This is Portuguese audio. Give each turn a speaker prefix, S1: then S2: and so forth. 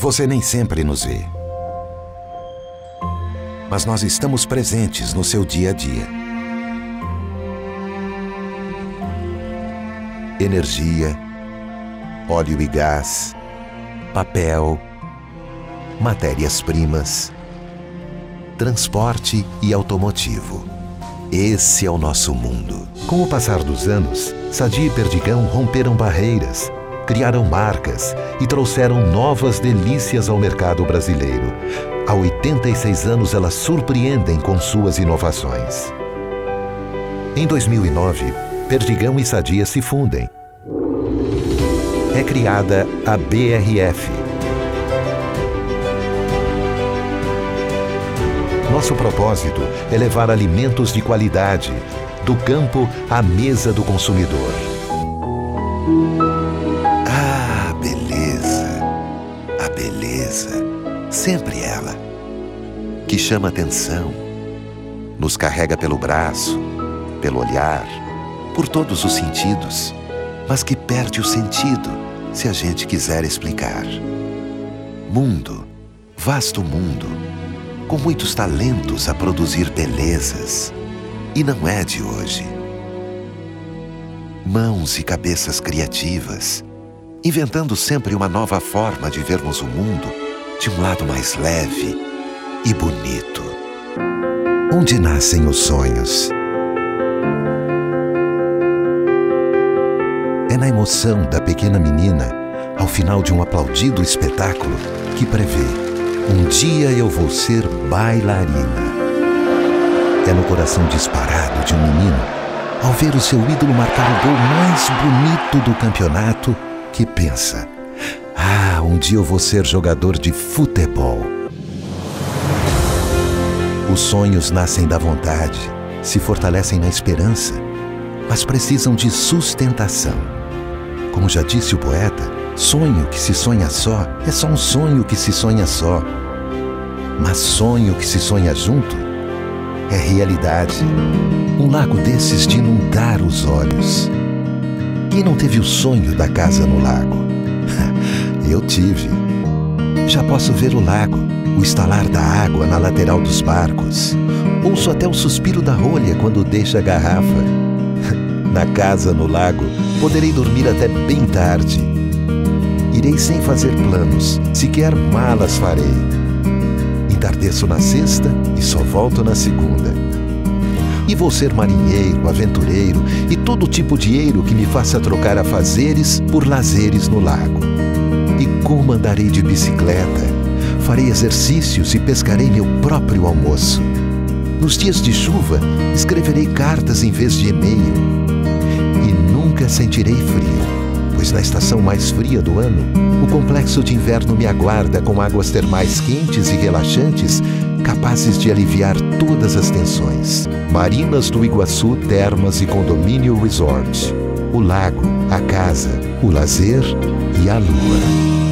S1: Você nem sempre nos vê, mas nós estamos presentes no seu dia a dia. Energia, óleo e gás, papel, matérias-primas, transporte e automotivo. Esse é o nosso mundo. Com o passar dos anos, Sadia e Perdigão romperam barreiras, criaram marcas e trouxeram novas delícias ao mercado brasileiro. Há 86 anos elas surpreendem com suas inovações. Em 2009, Perdigão e Sadia se fundem. É criada a BRF. Nosso propósito é levar alimentos de qualidade, do campo à mesa do consumidor. Ah, beleza! A beleza, sempre ela, que chama atenção, nos carrega pelo braço, pelo olhar, por todos os sentidos, mas que perde o sentido se a gente quiser explicar. Mundo, vasto mundo, com muitos talentos a produzir belezas, e não é de hoje. Mãos e cabeças criativas, inventando sempre uma nova forma de vermos o mundo de um lado mais leve e bonito. Onde nascem os sonhos? É na emoção da pequena menina, ao final de um aplaudido espetáculo, que prevê: um dia eu vou ser bailarina. É no coração disparado de um menino, ao ver o seu ídolo marcar o gol mais bonito do campeonato, que pensa: ah, um dia eu vou ser jogador de futebol. Os sonhos nascem da vontade, se fortalecem na esperança, mas precisam de sustentação. Como já disse o poeta, sonho que se sonha só é só um sonho que se sonha só. Mas sonho que se sonha junto é realidade. Um lago desses de inundar os olhos. Quem não teve o sonho da casa no lago? Eu tive. Já posso ver o lago, o estalar da água na lateral dos barcos. Ouço até o suspiro da rolha quando deixa a garrafa. Na casa no lago, poderei dormir até bem tarde. Irei sem fazer planos, sequer malas farei. Entardeço na sexta e só volto na segunda. E vou ser marinheiro, aventureiro e todo tipo de eiro que me faça trocar afazeres por lazeres no lago. E como andarei de bicicleta, farei exercícios e pescarei meu próprio almoço. Nos dias de chuva, escreverei cartas em vez de e-mail. E nunca sentirei frio, pois na estação mais fria do ano, o complexo de inverno me aguarda com águas termais quentes e relaxantes, capazes de aliviar todas as tensões. Marinas do Iguaçu, Termas e Condomínio Resort. O lago, a casa, o lazer e a lua.